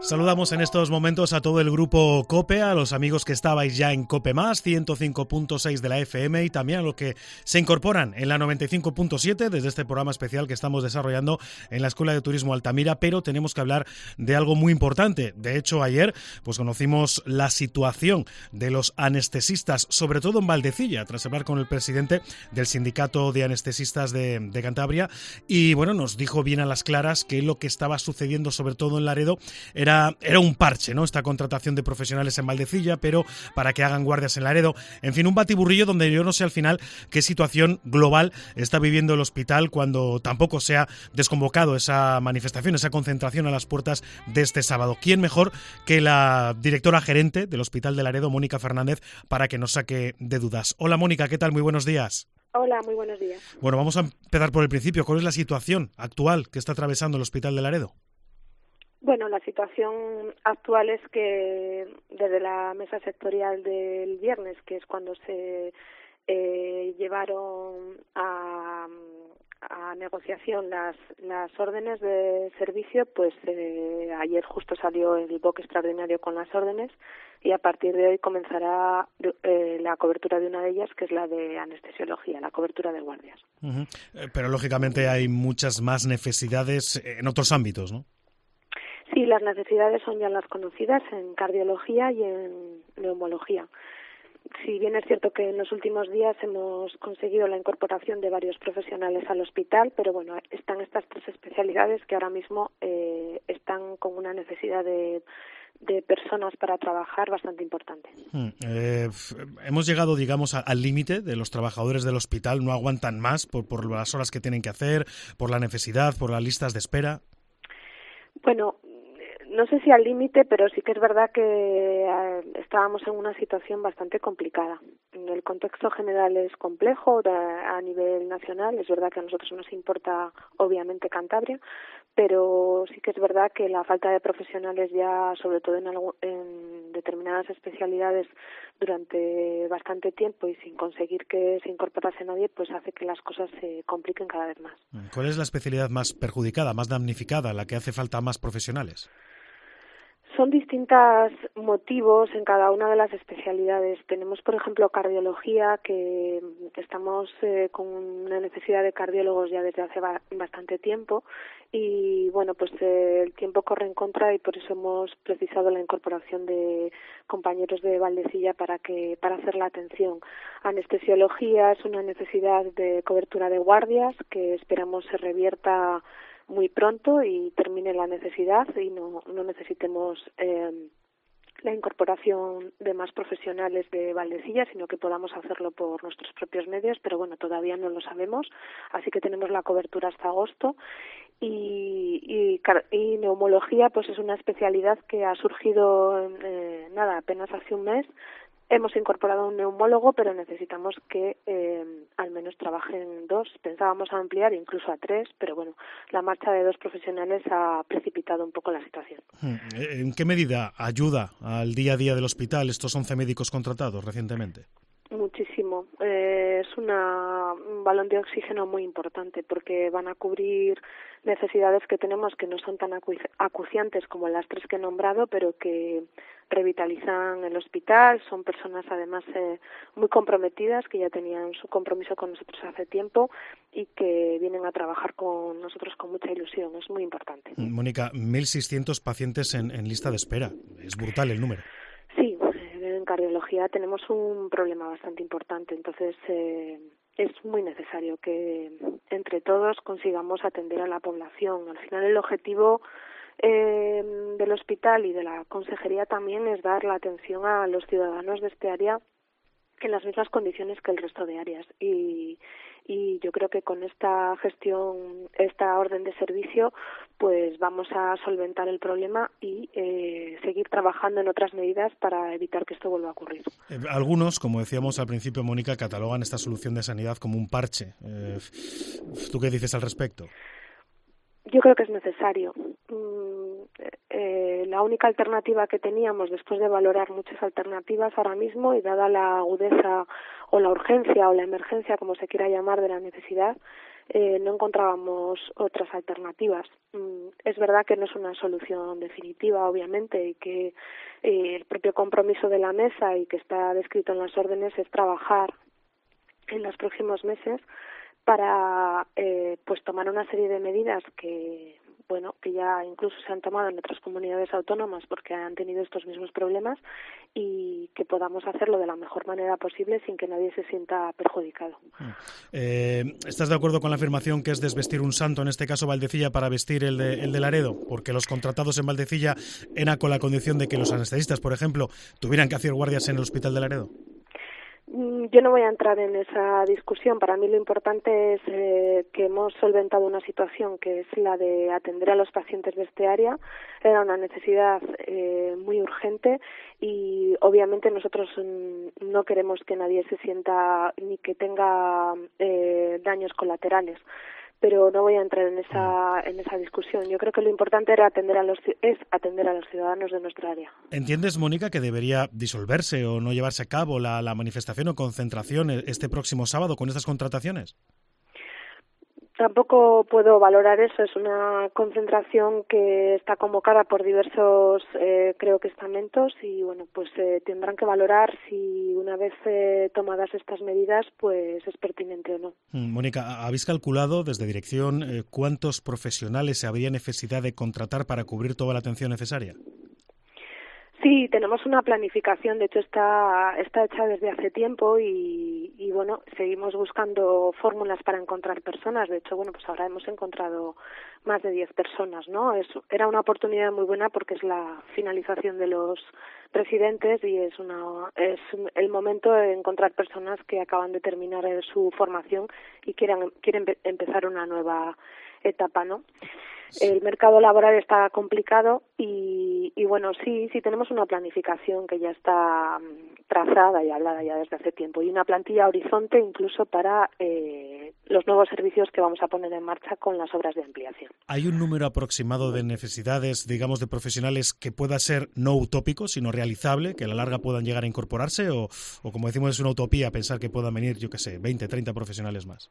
Saludamos en estos momentos a todo el grupo COPE, a los amigos que estabais ya en COPE+, 105.6 de la FM, y también a los que se incorporan en la 95.7 desde este programa especial que estamos desarrollando en la Escuela de Turismo Altamira, pero tenemos que hablar de algo muy importante. De hecho, ayer pues conocimos la situación de los anestesistas, sobre todo en Valdecilla, tras hablar con el presidente del Sindicato de Anestesistas de Cantabria, y bueno, nos dijo bien a las claras que lo que estaba sucediendo, sobre todo en Laredo, era un parche, ¿no? Esta contratación de profesionales en Valdecilla, pero para que hagan guardias en Laredo. En fin, un batiburrillo donde yo no sé al final qué situación global está viviendo el hospital cuando tampoco se ha desconvocado esa manifestación, esa concentración a las puertas de este sábado. ¿Quién mejor que la directora gerente del Hospital de Laredo, Mónica Fernández, para que nos saque de dudas? Hola Mónica, ¿qué tal? Muy buenos días. Hola, muy buenos días. Bueno, vamos a empezar por el principio. ¿Cuál es la situación actual que está atravesando el Hospital de Laredo? Bueno, la situación actual es que desde la mesa sectorial del viernes, que es cuando se llevaron a negociación las órdenes de servicio, pues ayer justo salió el BOC extraordinario con las órdenes y a partir de hoy comenzará la cobertura de una de ellas, que es la de anestesiología, la cobertura de guardias. Uh-huh. Pero lógicamente hay muchas más necesidades en otros ámbitos, ¿no? Sí, las necesidades son ya las conocidas en cardiología y en neumología. Si bien es cierto que en los últimos días hemos conseguido la incorporación de varios profesionales al hospital, pero bueno, están estas tres especialidades que ahora mismo están con una necesidad de personas para trabajar bastante importante. Hemos llegado, digamos, al límite de los trabajadores del hospital, no aguantan más por las horas que tienen que hacer, por la necesidad, por las listas de espera. Bueno, no sé si al límite, pero sí que es verdad que estábamos en una situación bastante complicada. El contexto general es complejo a nivel nacional. Es verdad que a nosotros nos importa, obviamente, Cantabria, pero sí que es verdad que la falta de profesionales ya, sobre todo en determinadas especialidades, durante bastante tiempo y sin conseguir que se incorporase nadie, pues hace que las cosas se compliquen cada vez más. ¿Cuál es la especialidad más perjudicada, más damnificada, la que hace falta más profesionales? Son distintos motivos en cada una de las especialidades. Tenemos, por ejemplo, cardiología, que estamos con una necesidad de cardiólogos ya desde hace bastante tiempo y, bueno, pues el tiempo corre en contra y por eso hemos precisado la incorporación de compañeros de Valdecilla para hacer la atención. Anestesiología es una necesidad de cobertura de guardias que esperamos se revierta muy pronto y termine la necesidad y no necesitemos la incorporación de más profesionales de Valdecilla, sino que podamos hacerlo por nuestros propios medios, pero bueno, todavía no lo sabemos, así que tenemos la cobertura hasta agosto. Y neumología pues es una especialidad que ha surgido apenas hace un mes. Hemos incorporado a un neumólogo, pero necesitamos que al menos trabajen dos. Pensábamos ampliar incluso a tres, pero bueno, la marcha de dos profesionales ha precipitado un poco la situación. ¿En qué medida ayuda al día a día del hospital estos 11 médicos contratados recientemente? Muchísimo. Es un balón de oxígeno muy importante porque van a cubrir necesidades que tenemos que no son tan acuciantes como las tres que he nombrado, pero que revitalizan el hospital. Son personas además muy comprometidas, que ya tenían su compromiso con nosotros hace tiempo y que vienen a trabajar con nosotros con mucha ilusión. Es muy importante. Mónica, 1.600 pacientes en lista de espera. Es brutal el número. Sí, en cardiología tenemos un problema bastante importante, entonces es muy necesario que entre todos consigamos atender a la población. Al final el objetivo del hospital y de la consejería también es dar la atención a los ciudadanos de este área en las mismas condiciones que el resto de áreas y yo creo que con esta gestión, esta orden de servicio, pues vamos a solventar el problema y seguir trabajando en otras medidas para evitar que esto vuelva a ocurrir. Algunos, como decíamos al principio, Mónica, catalogan esta solución de sanidad como un parche. ¿Tú qué dices al respecto? Yo creo que es necesario. La única alternativa que teníamos, después de valorar muchas alternativas ahora mismo y dada la agudeza o la urgencia o la emergencia, como se quiera llamar, de la necesidad, no encontrábamos otras alternativas. Es verdad que no es una solución definitiva, obviamente, y que el propio compromiso de la mesa y que está descrito en las órdenes es trabajar en los próximos meses para pues tomar una serie de medidas que ya incluso se han tomado en otras comunidades autónomas porque han tenido estos mismos problemas, y que podamos hacerlo de la mejor manera posible sin que nadie se sienta perjudicado. ¿Estás de acuerdo con la afirmación que es desvestir un santo, en este caso Valdecilla, para vestir el de Laredo? Porque los contratados en Valdecilla eran con la condición de que los anestesistas, por ejemplo, tuvieran que hacer guardias en el hospital de Laredo. Yo no voy a entrar en esa discusión. Para mí lo importante es que hemos solventado una situación que es la de atender a los pacientes de este área. Era una necesidad muy urgente y obviamente nosotros no queremos que nadie se sienta ni que tenga daños colaterales. Pero no voy a entrar en esa discusión. Yo creo que lo importante era atender a los ciudadanos de nuestra área. ¿Entiendes, Mónica, que debería disolverse o no llevarse a cabo la manifestación o concentración este próximo sábado con estas contrataciones? Tampoco puedo valorar eso. Es una concentración que está convocada por diversos, creo que estamentos, y bueno, pues tendrán que valorar si una vez tomadas estas medidas, pues es pertinente o no. Mónica, ¿habéis calculado desde dirección cuántos profesionales habría necesidad de contratar para cubrir toda la atención necesaria? Sí, tenemos una planificación, de hecho está hecha desde hace tiempo y bueno, seguimos buscando fórmulas para encontrar personas. De hecho, bueno, pues ahora hemos encontrado más de 10 personas, ¿no? Era una oportunidad muy buena porque es la finalización de los residentes y es el momento de encontrar personas que acaban de terminar su formación y quieren empezar una nueva etapa, ¿no? El mercado laboral está complicado y bueno, sí tenemos una planificación que ya está trazada y hablada ya desde hace tiempo, y una plantilla horizonte incluso para los nuevos servicios que vamos a poner en marcha con las obras de ampliación. ¿Hay un número aproximado de necesidades, digamos, de profesionales que pueda ser no utópico, sino realizable, que a la larga puedan llegar a incorporarse, o como decimos, es una utopía pensar que puedan venir, 20, 30 profesionales más?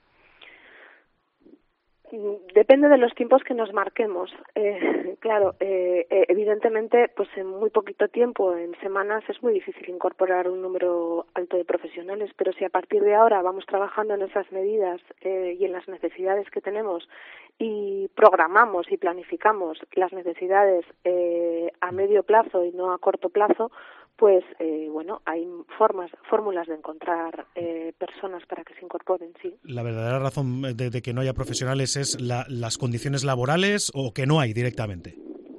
Depende de los tiempos que nos marquemos. Claro, evidentemente, pues en muy poquito tiempo, en semanas, es muy difícil incorporar un número alto de profesionales, pero si a partir de ahora vamos trabajando en esas medidas y en las necesidades que tenemos y programamos y planificamos las necesidades a medio plazo y no a corto plazo, pues hay fórmulas de encontrar personas para que se incorporen, sí. ¿La verdadera razón de que no haya profesionales es las condiciones laborales o que no hay directamente?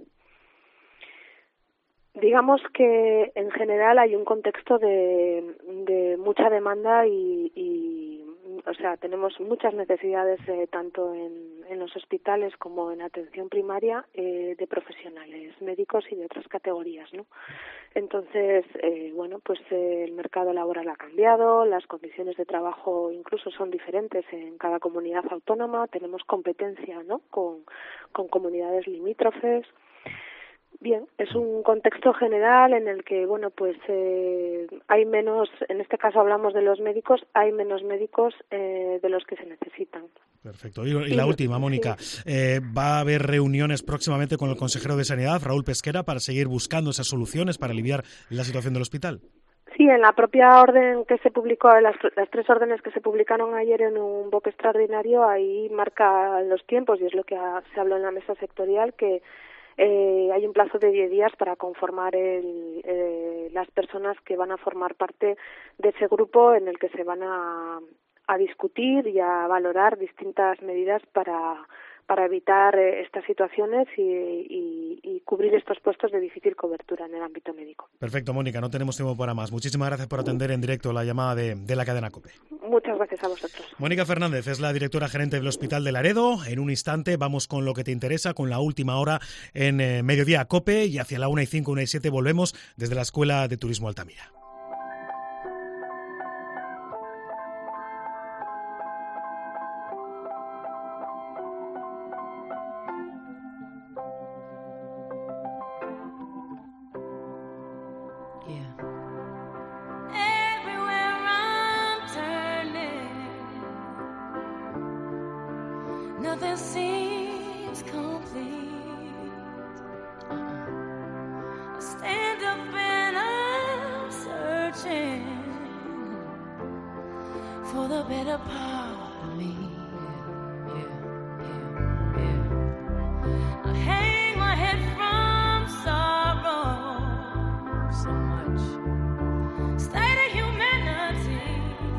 Digamos que en general hay un contexto de mucha demanda y o sea, tenemos muchas necesidades tanto en los hospitales como en atención primaria de profesionales médicos y de otras categorías, ¿no? Entonces, pues el mercado laboral ha cambiado, las condiciones de trabajo incluso son diferentes en cada comunidad autónoma, tenemos competencia, ¿no?, con comunidades limítrofes. Bien, es un contexto general en el que, hay menos, en este caso hablamos de los médicos, hay menos médicos de los que se necesitan. Perfecto. Y la última, Mónica, ¿va a haber reuniones próximamente con el consejero de Sanidad, Raúl Pesquera, para seguir buscando esas soluciones para aliviar la situación del hospital? Sí, en la propia orden que se publicó, las 3 órdenes que se publicaron ayer en un BOC extraordinario, ahí marca los tiempos, y es lo que se habló en la mesa sectorial, que hay un plazo de 10 días para conformar las personas que van a formar parte de ese grupo en el que se van a discutir y a valorar distintas medidas para evitar estas situaciones y cubrir estos puestos de difícil cobertura en el ámbito médico. Perfecto, Mónica, no tenemos tiempo para más. Muchísimas gracias por atender en directo la llamada de la cadena COPE. Muchas gracias a vosotros. Mónica Fernández es la directora gerente del Hospital de Laredo. En un instante vamos con lo que te interesa, con la última hora en Mediodía COPE, y hacia la 1:05, 1:07 volvemos desde la Escuela de Turismo Altamira. nothing seems complete. I stand up and I'm searching for the better part of me. I hang my head from sorrow so much. State of humanity.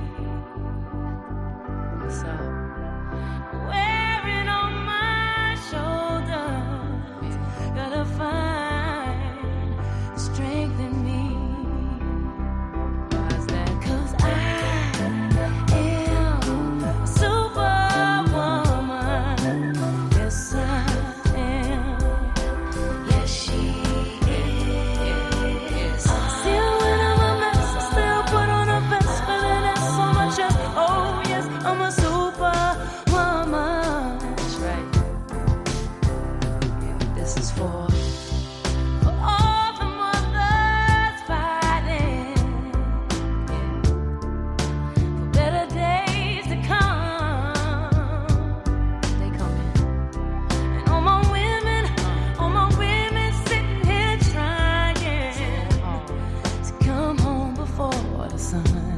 So wearing on my shoulders, gotta find strength in me. Why's that? 'Cause I am a superwoman. Yes, I am. Yes, she is. Still when I'm a mess, I still put on a best feeling that's so much as, oh yes, I'm a superwoman. That's right. This is for all the mothers fighting, for better days to come. They coming. And all my women sitting here trying to come home before the sun.